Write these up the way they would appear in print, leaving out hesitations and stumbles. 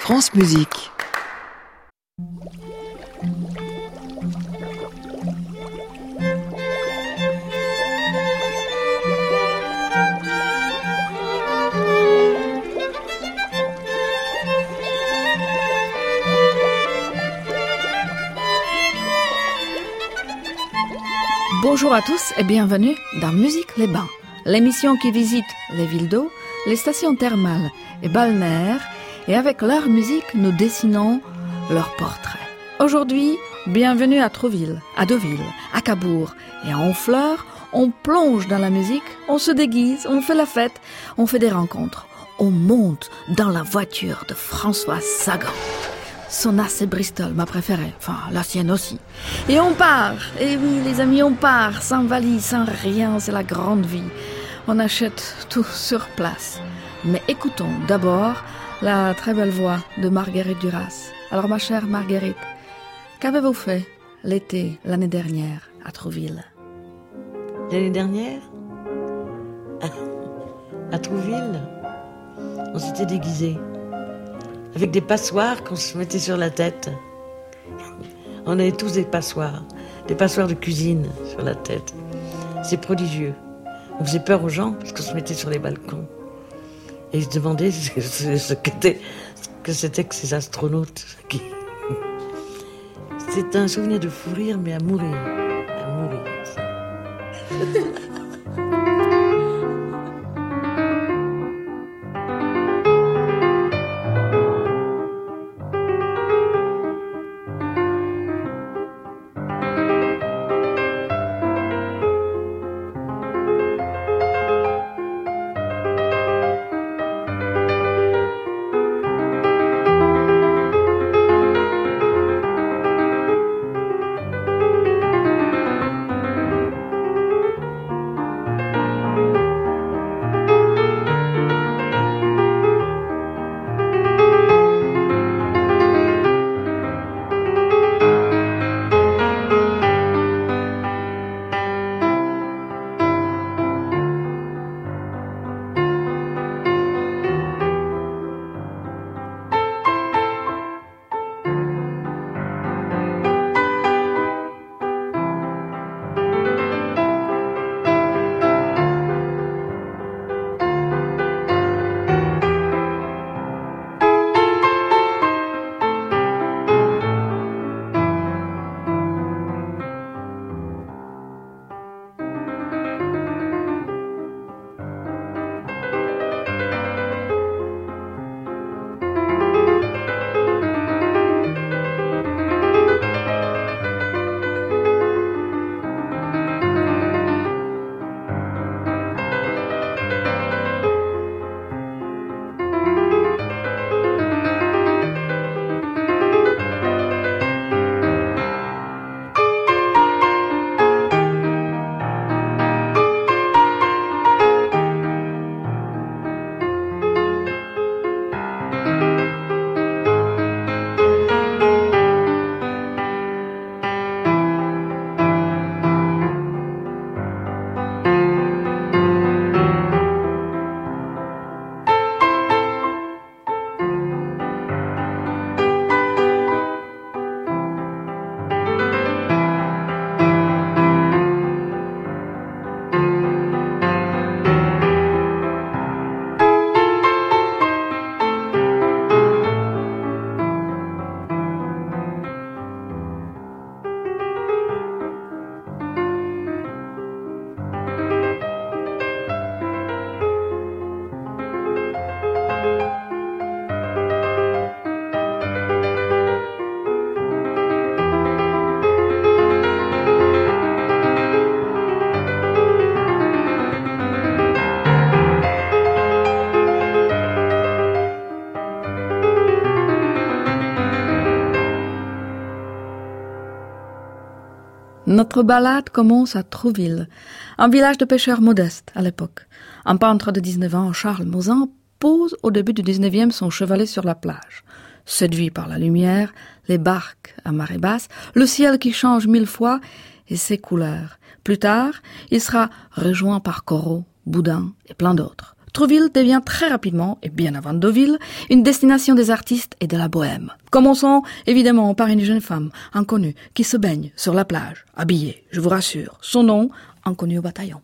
France Musique. Bonjour à tous et bienvenue dans Musique les Bains, l'émission qui visite les villes d'eau, les stations thermales et balnéaires, et avec leur musique, nous dessinons leurs portraits. Aujourd'hui, bienvenue à Trouville, à Deauville, à Cabourg et à Honfleur. On plonge dans la musique, on se déguise, on fait la fête, on fait des rencontres. On monte dans la voiture de François Sagan. Son AC Bristol, ma préférée, enfin la sienne aussi. Et on part, et oui les amis, on part, sans valise, sans rien, c'est la grande vie. On achète tout sur place. Mais écoutons d'abord la très belle voix de Marguerite Duras. Alors ma chère Marguerite, qu'avez-vous fait l'été, l'année dernière, à Trouville? L'année dernière, à Trouville, on s'était déguisés. Avec des passoires qu'on se mettait sur la tête. On avait tous des passoires de cuisine sur la tête. C'est prodigieux. On faisait peur aux gens parce qu'on se mettait sur les balcons. Et ils se demandaient ce que c'était que ces astronautes. C'est un souvenir de fou rire, mais à mourir. À mourir. Notre balade commence à Trouville, un village de pêcheurs modeste à l'époque. Un peintre de 19 ans, Charles Mauzan, pose au début du 19e son chevalet sur la plage. Séduit par la lumière, les barques à marée basse, le ciel qui change 1000 fois et ses couleurs. Plus tard, il sera rejoint par Corot, Boudin et plein d'autres. Trouville devient très rapidement, et bien avant Deauville, une destination des artistes et de la bohème. Commençons évidemment par une jeune femme inconnue qui se baigne sur la plage, habillée, je vous rassure. Son nom, inconnu au bataillon.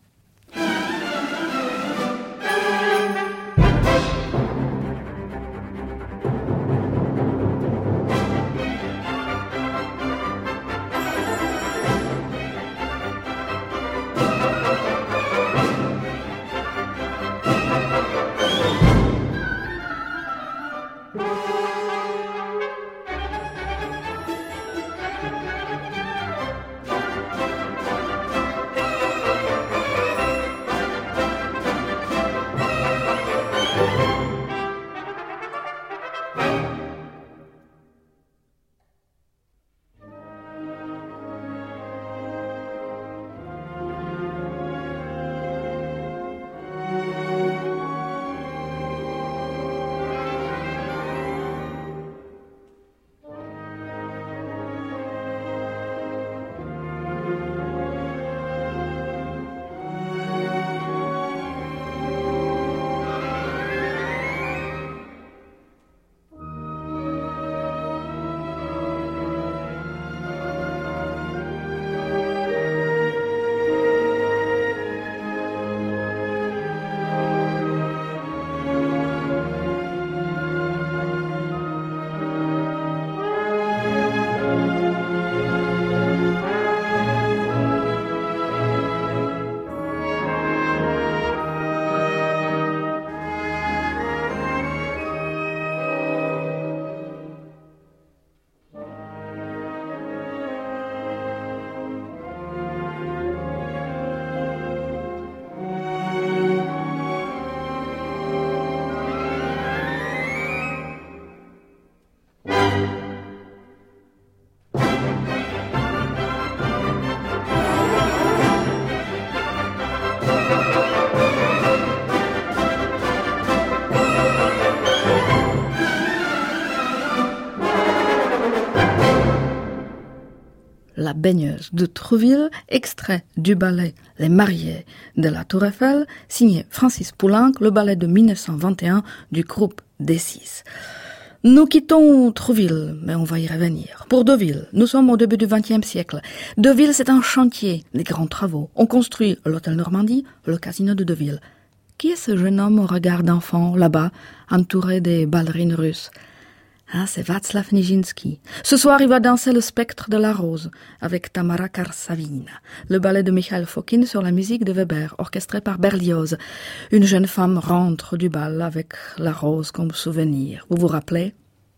La baigneuse de Trouville, extrait du ballet Les Mariés de la Tour Eiffel, signé Francis Poulenc, le ballet de 1921 du groupe D6. Nous quittons Trouville, mais on va y revenir. Pour Deauville, nous sommes au début du XXe siècle. Deauville, c'est un chantier, des grands travaux. On construit l'hôtel Normandie, le casino de Deauville. Qui est ce jeune homme au regard d'enfant, là-bas, entouré des ballerines russes? Ah, c'est Václav Nijinsky. Ce soir, il va danser le spectre de la rose avec Tamara Karsavina, le ballet de Michael Fokine sur la musique de Weber, orchestré par Berlioz. Une jeune femme rentre du bal avec la rose comme souvenir. Vous vous rappelez?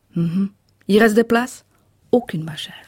Il reste des places? Aucune, ma chère.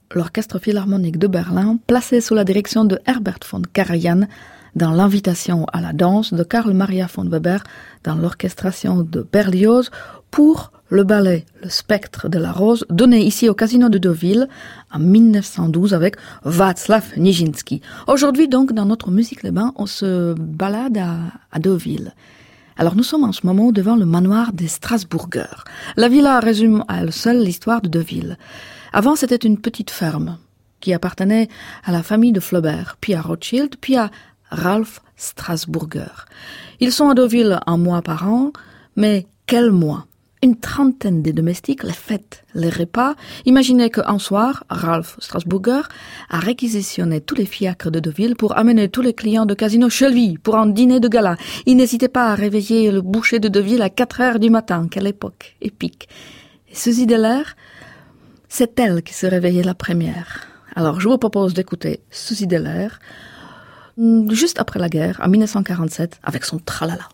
l'Orchestre Philharmonique de Berlin, placé sous la direction de Herbert von Karajan, dans l'invitation à la danse de Karl Maria von Weber, dans l'orchestration de Berlioz, pour le ballet Le Spectre de la Rose, donné ici au Casino de Deauville en 1912 avec Václav Nijinsky. Aujourd'hui donc, dans notre Musique Les Bains, on se balade à Deauville. Alors nous sommes en ce moment devant le manoir des Strasbourgers. La villa résume à elle seule l'histoire de Deauville. Avant, c'était une petite ferme qui appartenait à la famille de Flaubert, puis à Rothschild, puis à Ralph Strasburger. Ils sont à Deauville un mois par an, mais quel mois? Une trentaine de domestiques, les fêtes, les repas. Imaginez qu'un soir, Ralph Strasburger a réquisitionné tous les fiacres de Deauville pour amener tous les clients de Casino chez lui pour un dîner de gala. Il n'hésitait pas à réveiller le boucher de Deauville à 4 heures du matin. Quelle époque épique. Et Suzy Delair, c'est elle qui se réveillait la première. Alors, je vous propose d'écouter Suzy Delair, juste après la guerre, en 1947, avec son tralala.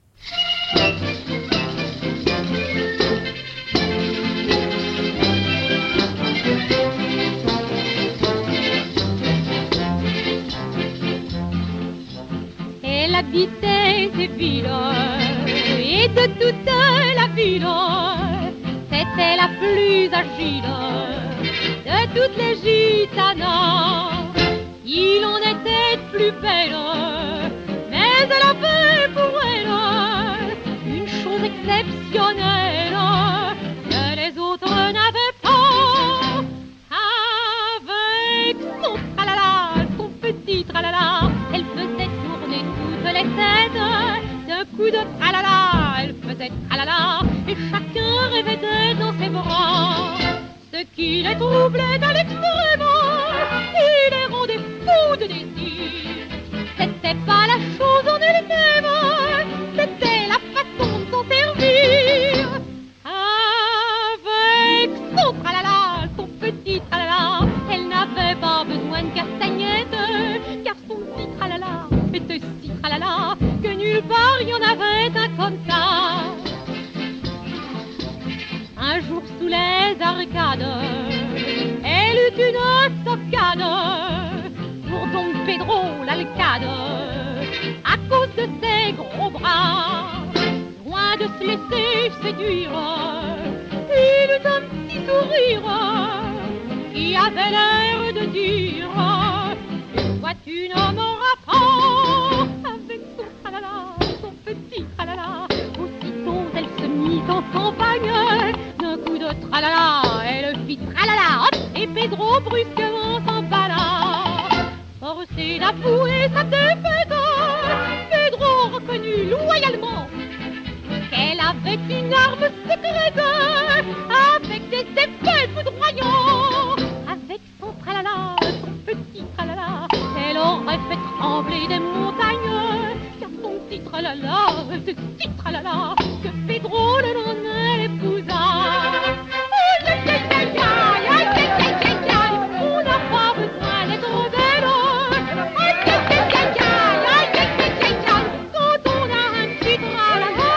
Elle habitait ces villes, et de toute la ville, c'était la plus agile de toutes les gitanas. Il en était plus belle, mais elle avait pour elle une chose exceptionnelle que les autres n'avaient pas. Avec son tralala, son petit tralala, elle faisait tourner toutes les têtes. D'un coup de tralala, elle faisait tralala, et chacun rêvait d'être dans ses bras. Ce qui les troublait à l'extrême, il les rendait fous de désir. C'était pas la chose en elle-même, c'était la façon de s'en servir. Avec son tralala, son petit tralala, elle n'avait pas besoin de castagnettes, car son petit tralala était si tralala que nulle part il y en avait un comme ça. Un jour sous les arcades, elle eut une stockade pour Don Pedro l'Alcade. À cause de ses gros bras, loin de se laisser séduire, il eut un petit sourire qui avait l'air de dire: soit tu n'aimeras pas. Avec son tralala, son petit tralala, aussitôt elle se mit en campagne. D'un coup de tralala, elle fit tralala, hop, et Pedro brusquement s'emballa. Forcé d'avouer sa défaite, Pedro reconnut loyalement qu'elle avait une arme secrète avec des effets foudroyants. Avec son tralala, son petit tralala, elle aurait fait trembler des montagnes. Car son petit tralala, ce petit tralala, que Pedro le lendemain l'épousa. On n'a pas besoin d'être belle. Quand on a un petit tralala.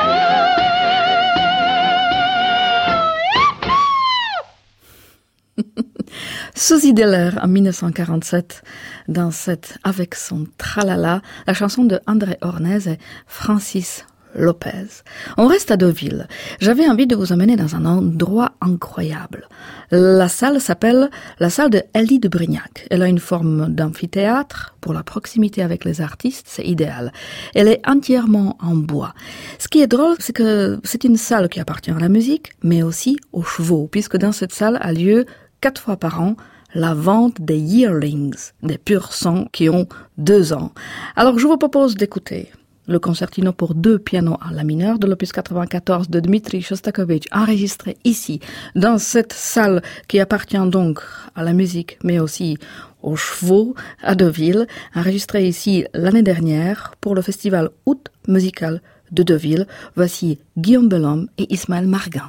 Suzy Delair en 1947 dans cette Avec son tralala, la chanson de André Hornez et Francis Lopez. On reste à Deauville. J'avais envie de vous emmener dans un endroit incroyable. La salle s'appelle la salle de Elie de Brignac. Elle a une forme d'amphithéâtre. Pour la proximité avec les artistes, c'est idéal. Elle est entièrement en bois. Ce qui est drôle, c'est que c'est une salle qui appartient à la musique, mais aussi aux chevaux, puisque dans cette salle a lieu 4 fois par an la vente des yearlings, des purs sangs qui ont 2 ans. Alors je vous propose d'écouter le concertino pour 2 pianos à la mineure de l'opus 94 de Dmitri Shostakovich, enregistré ici, dans cette salle qui appartient donc à la musique, mais aussi aux chevaux à Deauville, enregistré ici l'année dernière pour le festival Août musical de Deauville. Voici Guillaume Bellhomme et Ismaël Margin.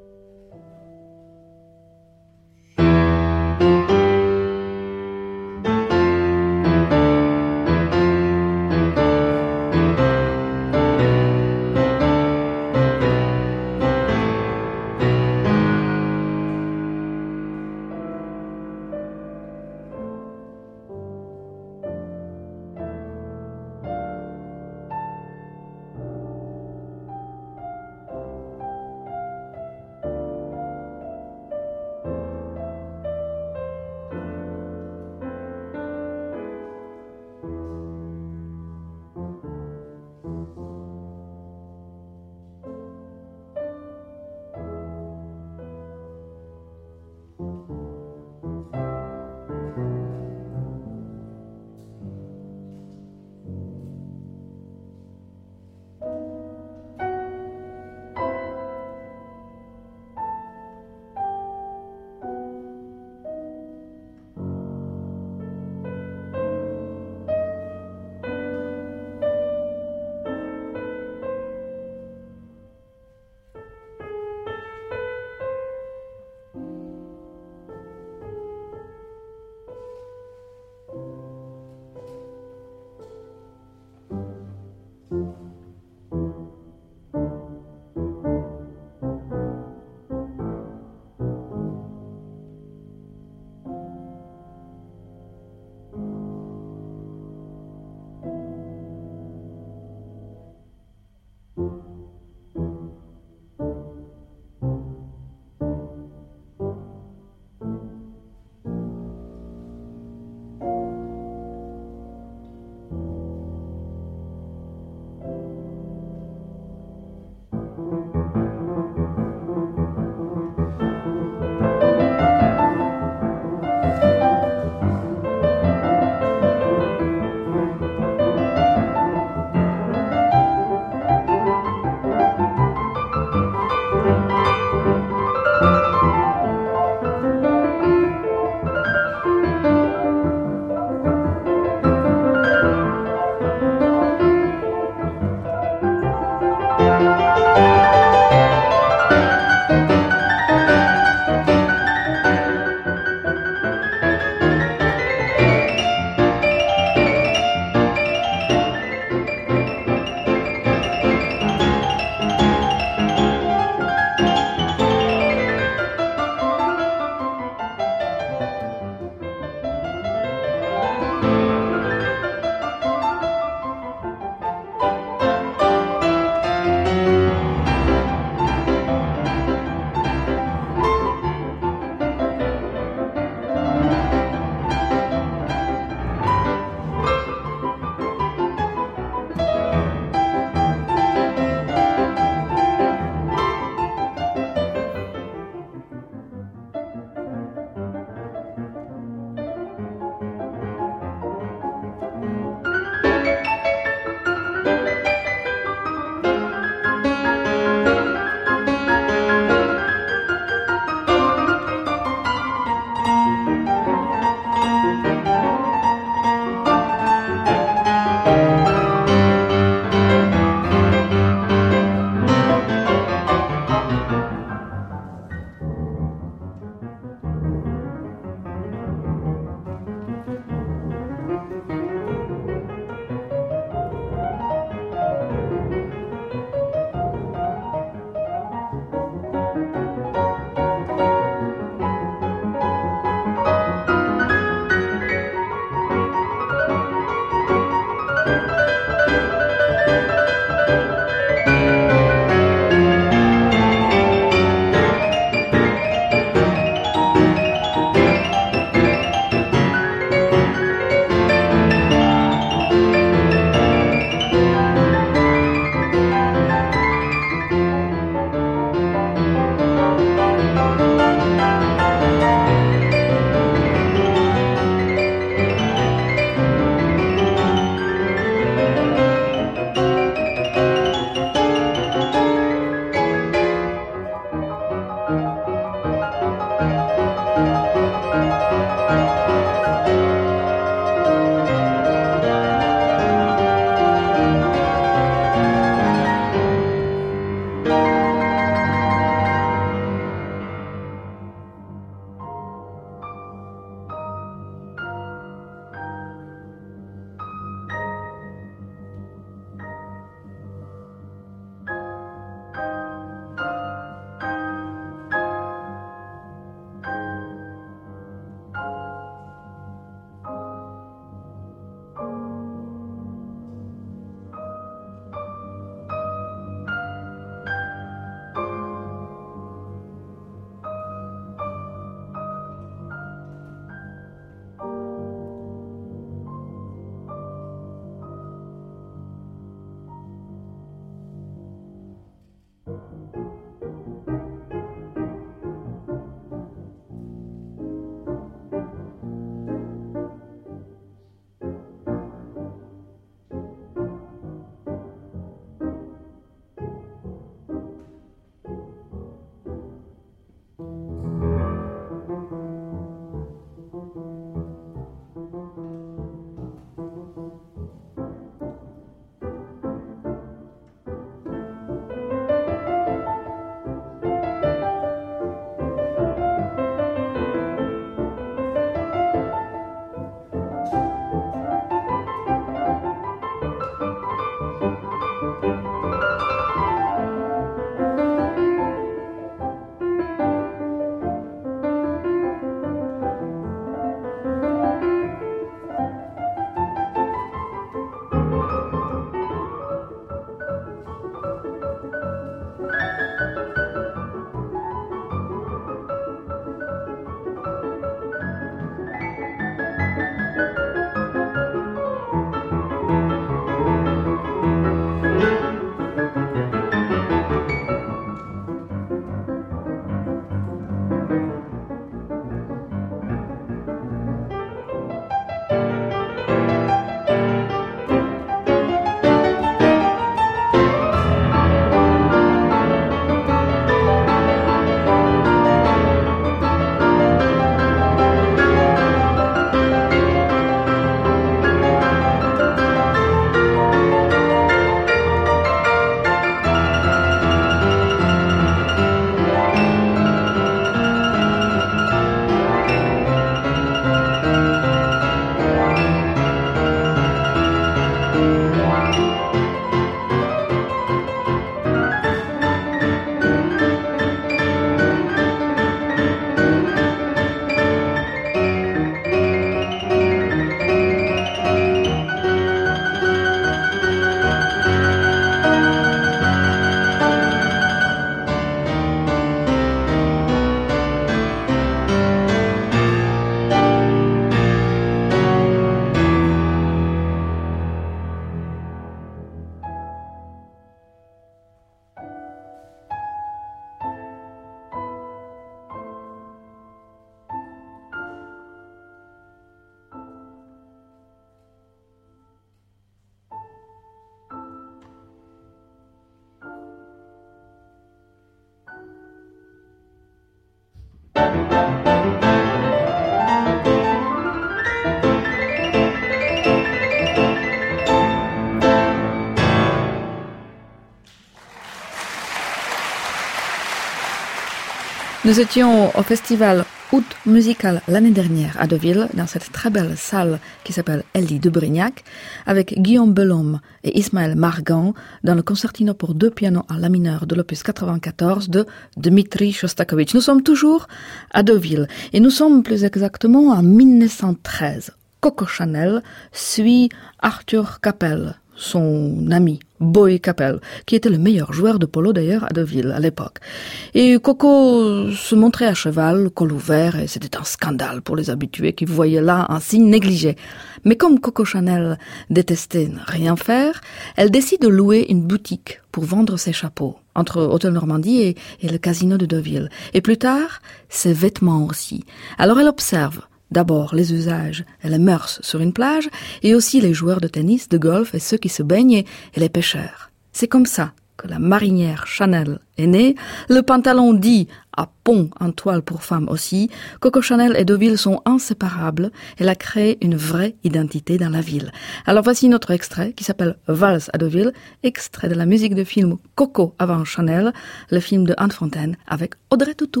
Nous étions au festival Août Musical l'année dernière à Deauville, dans cette très belle salle qui s'appelle Elie de Brignac, avec Guillaume Belhomme et Ismaël Margan dans le concertino pour 2 pianos à la mineure de l'opus 94 de Dmitri Shostakovich. Nous sommes toujours à Deauville et nous sommes plus exactement en 1913. Coco Chanel suit Arthur Capel, son ami, Boy Capel, qui était le meilleur joueur de polo d'ailleurs à Deauville à l'époque. Et Coco se montrait à cheval, col ouvert, et c'était un scandale pour les habitués qui voyaient là un signe négligé. Mais comme Coco Chanel détestait ne rien faire, elle décide de louer une boutique pour vendre ses chapeaux, entre Hôtel Normandie et le casino de Deauville. Et plus tard, ses vêtements aussi. Alors elle observe d'abord les usages et les mœurs sur une plage, et aussi les joueurs de tennis, de golf et ceux qui se baignent et les pêcheurs. C'est comme ça que la marinière Chanel est née. Le pantalon dit à pont en toile pour femmes aussi. Coco Chanel et Deauville sont inséparables. Elle a créé une vraie identité dans la ville. Alors voici notre extrait qui s'appelle Valse à Deauville, extrait de la musique de film Coco avant Chanel, le film de Anne Fontaine avec Audrey Tautou.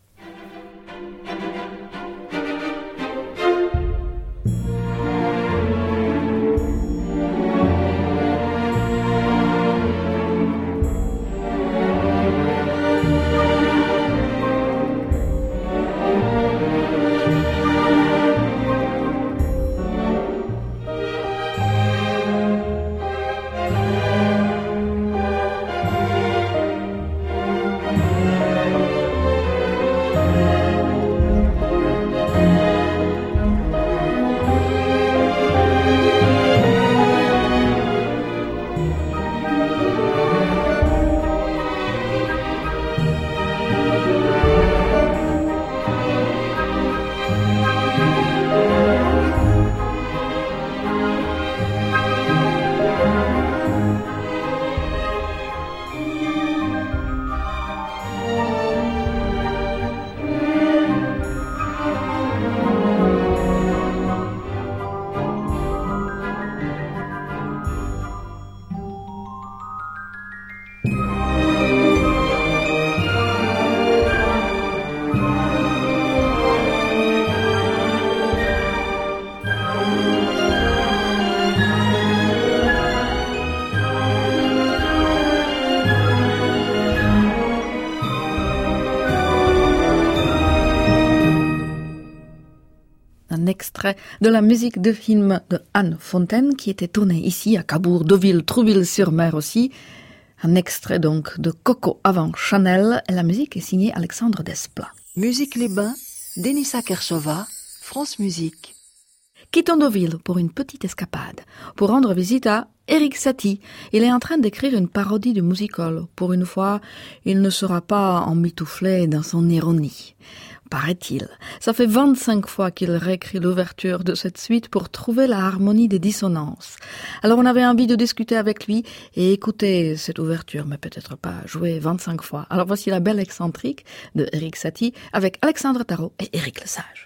Extrait de la musique de film de Anne Fontaine qui était tournée ici à Cabourg, Deauville, Trouville-sur-Mer aussi. Un extrait donc de Coco avant Chanel et la musique est signée Alexandre Desplat. Musique Les Bains, Denisa Kershova, France Musique. Quittons Deauville pour une petite escapade, pour rendre visite à Erik Satie. Il est en train d'écrire une parodie de musical. Pour une fois, il ne sera pas emmitouflé dans son ironie. Paraît-il. Ça fait 25 fois qu'il réécrit l'ouverture de cette suite pour trouver la harmonie des dissonances. Alors on avait envie de discuter avec lui et écouter cette ouverture, mais peut-être pas jouer 25 fois. Alors voici la belle excentrique de Erik Satie avec Alexandre Tarot et Éric Lesage.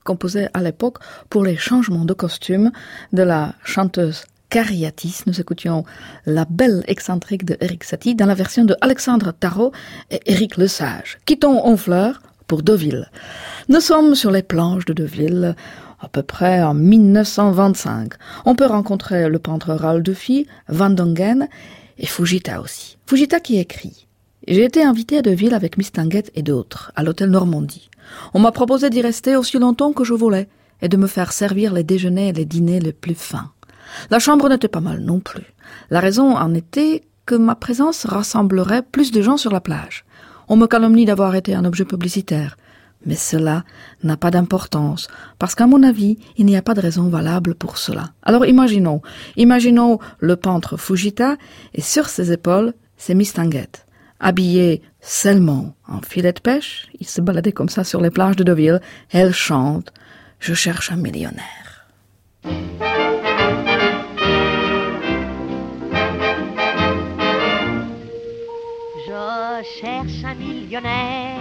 composée à l'époque pour les changements de costume de la chanteuse Cariatis. Nous écoutions La Belle excentrique de Erik Satie dans la version de Alexandre Tarot et Éric Lesage. Quittons Honfleur pour Deauville. Nous sommes sur les planches de Deauville, à peu près en 1925. On peut rencontrer le peintre Raldufy, Van Dongen et Fujita aussi. Fujita qui écrit « J'ai été invité à Deauville avec Mistinguett et d'autres, à l'hôtel Normandie. On m'a proposé d'y rester aussi longtemps que je voulais et de me faire servir les déjeuners et les dîners les plus fins. La chambre n'était pas mal non plus. La raison en était que ma présence rassemblerait plus de gens sur la plage. On me calomnie d'avoir été un objet publicitaire. Mais cela n'a pas d'importance, parce qu'à mon avis, il n'y a pas de raison valable pour cela. Alors imaginons le peintre Fujita, et sur ses épaules, c'est Mistinguett. Habillé seulement en filet de pêche, il se baladait comme ça sur les plages de Deauville, elle chante « Je cherche un millionnaire ». Je cherche un millionnaire,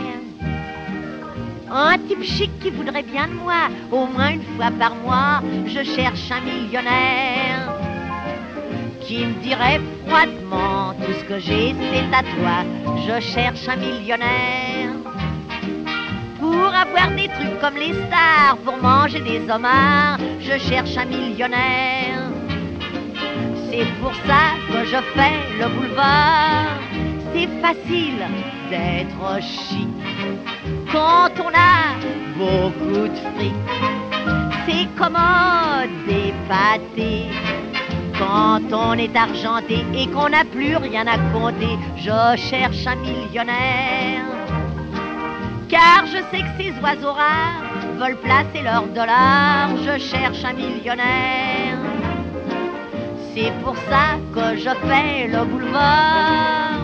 un type chic qui voudrait bien de moi, au moins une fois par mois. Je cherche un millionnaire qui me dirait froidement tout ce que j'ai, c'est à toi. Je cherche un millionnaire pour avoir des trucs comme les stars, pour manger des homards. Je cherche un millionnaire, c'est pour ça que je fais le boulevard. C'est facile d'être chic quand on a beaucoup de fric. C'est commode d'épater quand on est argenté et qu'on n'a plus rien à compter. Je cherche un millionnaire, car je sais que ces oiseaux rares veulent placer leurs dollars. Je cherche un millionnaire, c'est pour ça que je fais le boulevard.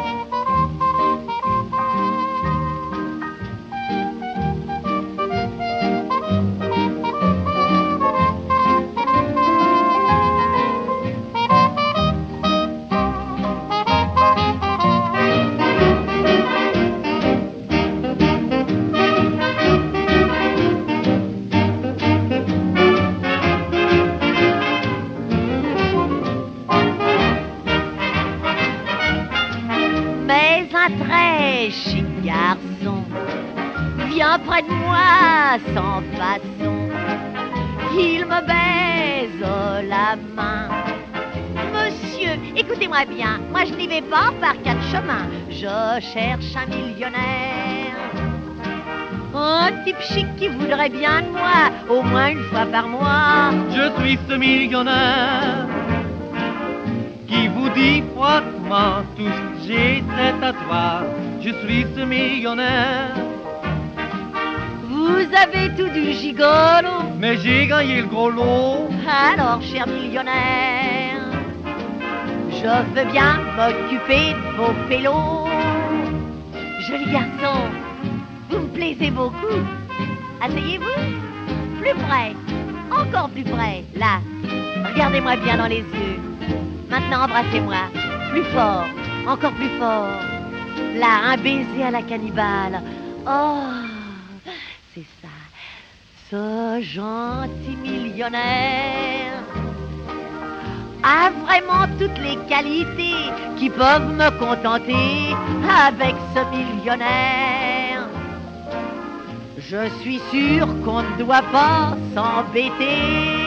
Très chic garçon vient près de moi sans façon, il me baise la main. Monsieur, écoutez-moi bien, moi je n'y vais pas par quatre chemins. Je cherche un millionnaire, un type chic qui voudrait bien de moi, au moins une fois par mois. Je suis ce millionnaire qui vous dit froidement tout ce que j'ai, c'est à toi. Je suis ce millionnaire. Vous avez tout du gigolo, mais j'ai gagné le gros lot. Alors, cher millionnaire, je veux bien m'occuper de vos pélos. Joli garçon, vous me plaisez beaucoup. Asseyez-vous, plus près, encore plus près, là. Regardez-moi bien dans les yeux. Maintenant, embrassez-moi, plus fort, encore plus fort. Là, un baiser à la cannibale. Oh, c'est ça, ce gentil millionnaire a vraiment toutes les qualités qui peuvent me contenter. Avec ce millionnaire, je suis sûr qu'on ne doit pas s'embêter.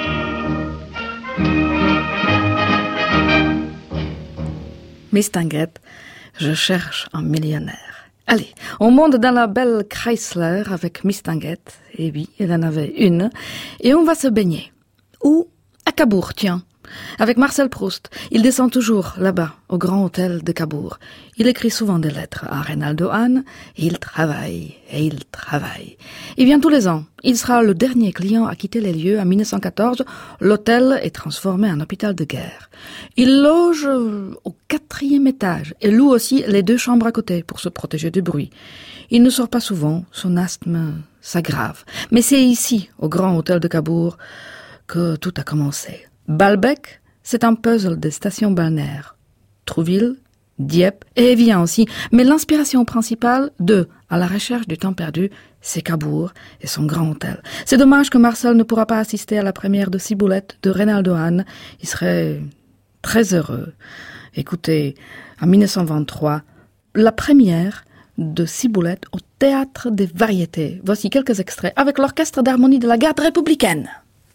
Mistinguett, je cherche un millionnaire. Allez, on monte dans la belle Chrysler avec Mistinguett. Et oui, elle en avait une. Et on va se baigner. Où? À Cabourg, tiens. Avec Marcel Proust. Il descend toujours là-bas, au Grand Hôtel de Cabourg. Il écrit souvent des lettres à Reynaldo Hahn. Il travaille, et il travaille. Il vient tous les ans. Il sera le dernier client à quitter les lieux. En 1914, l'hôtel est transformé en hôpital de guerre. Il loge au 4e étage et loue aussi les 2 chambres à côté pour se protéger du bruit. Il ne sort pas souvent, son asthme s'aggrave. Mais c'est ici, au Grand Hôtel de Cabourg, que tout a commencé. Balbec, c'est un puzzle des stations balnéaires. Trouville, Dieppe et Évian aussi, mais l'inspiration principale de « À la recherche du temps perdu », c'est Cabourg et son grand hôtel. C'est dommage que Marcel ne pourra pas assister à la première de Ciboulette de Reynaldo Hahn. Il serait très heureux. Écoutez, en 1923, la première de Ciboulette au Théâtre des Variétés. Voici quelques extraits avec l'Orchestre d'harmonie de la Garde républicaine.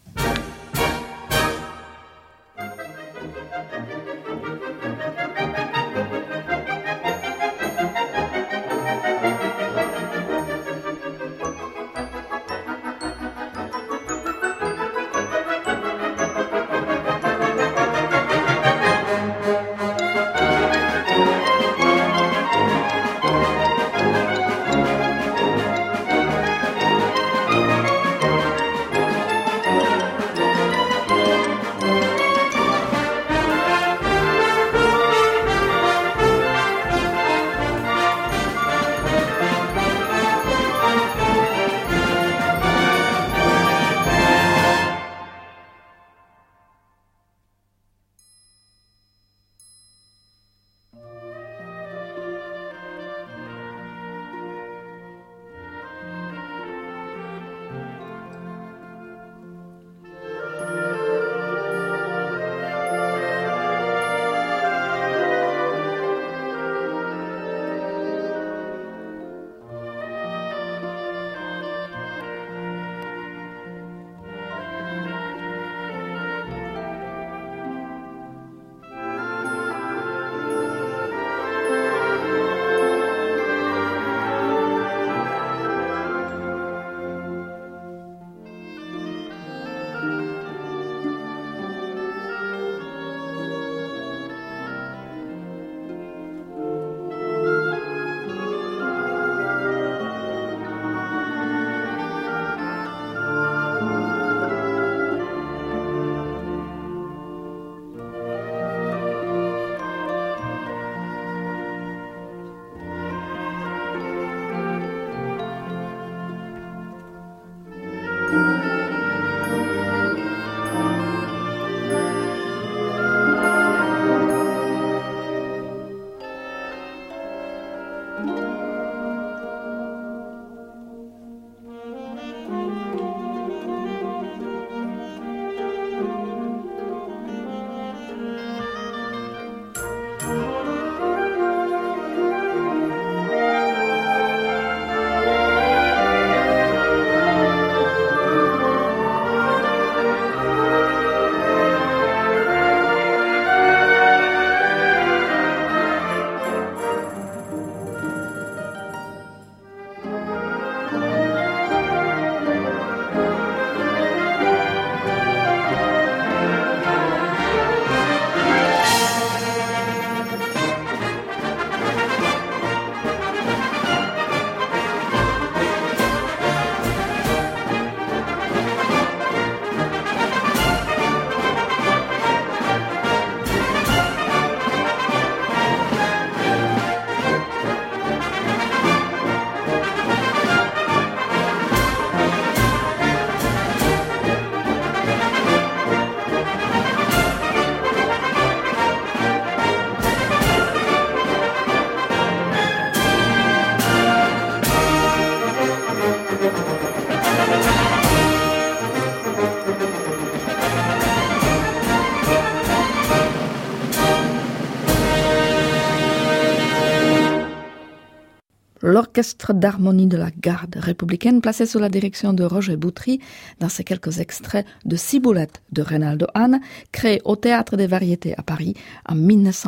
L'Orchestre d'harmonie de la Garde républicaine, placé sous la direction de Roger Boutry, dans ces quelques extraits de Ciboulette de Reynaldo Hahn, créé au Théâtre des Variétés à Paris en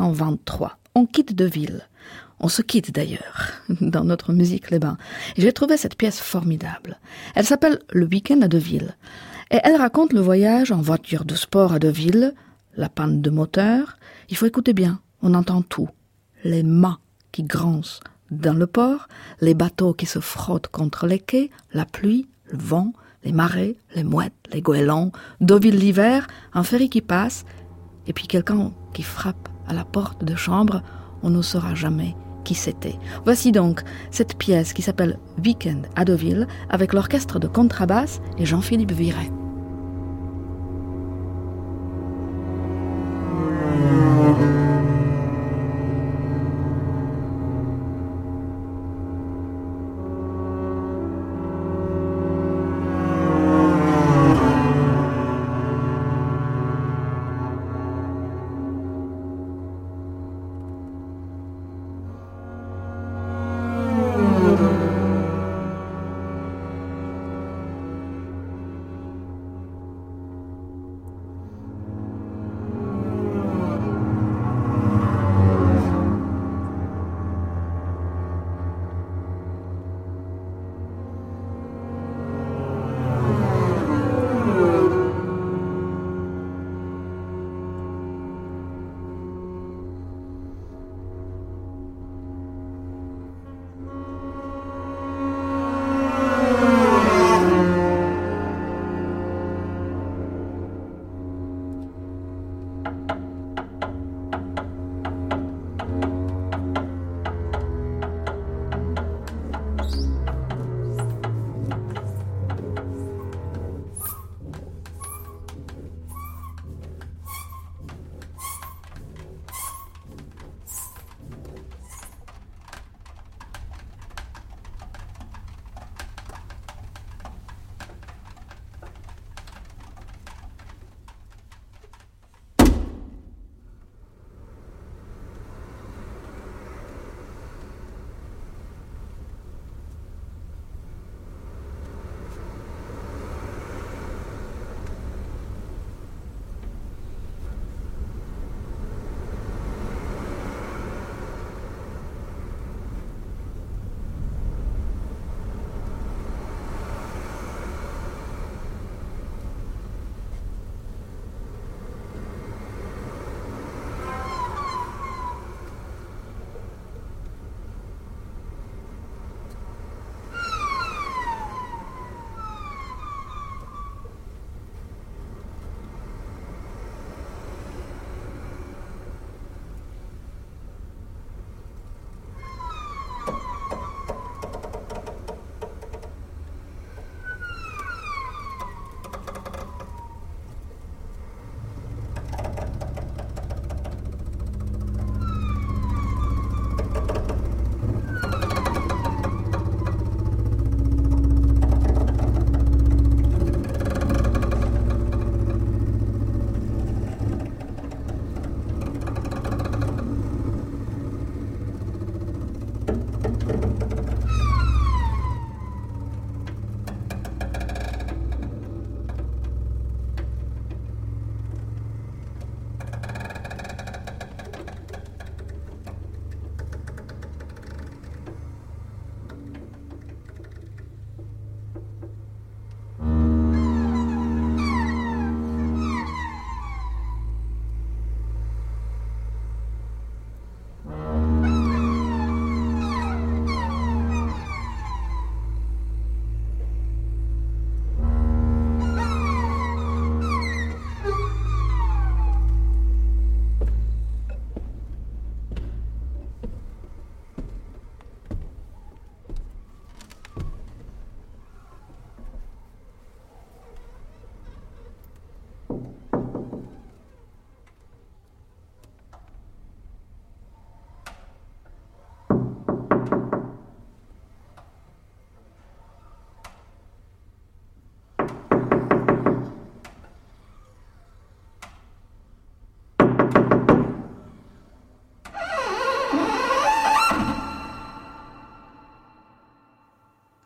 1923. On quitte Deauville. On se quitte d'ailleurs, dans notre musique Les Bains. Et j'ai trouvé cette pièce formidable. Elle s'appelle Le week-end à Deauville. Et elle raconte le voyage en voiture de sport à Deauville, la panne de moteur. Il faut écouter bien, on entend tout. Les mâts qui grincent dans le port, les bateaux qui se frottent contre les quais, la pluie, le vent, les marées, les mouettes, les goélands, Deauville l'hiver, un ferry qui passe, et puis quelqu'un qui frappe à la porte de chambre, on ne saura jamais qui c'était. Voici donc cette pièce qui s'appelle Week-end à Deauville, avec l'orchestre de contrebasse et Jean-Philippe Viret.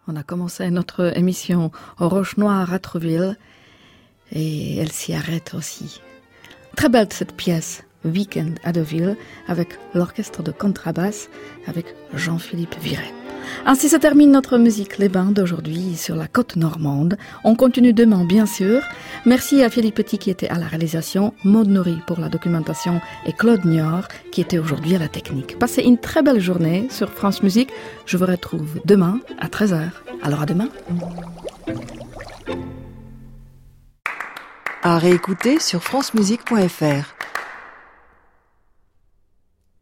On a commencé notre émission aux Roches Noires à Trouville et elle s'y arrête aussi. Très belle cette pièce, Week-end à Deauville, avec l'orchestre de contrebasse, avec Jean-Philippe Viret. Ainsi se termine notre musique Les Bains d'aujourd'hui sur la côte normande. On continue demain, bien sûr. Merci à Philippe Petit qui était à la réalisation, Maud Nourri pour la documentation et Claude Niort qui était aujourd'hui à la technique. Passez une très belle journée sur France Musique. Je vous retrouve demain à 13h. Alors à demain. À réécouter sur francemusique.fr.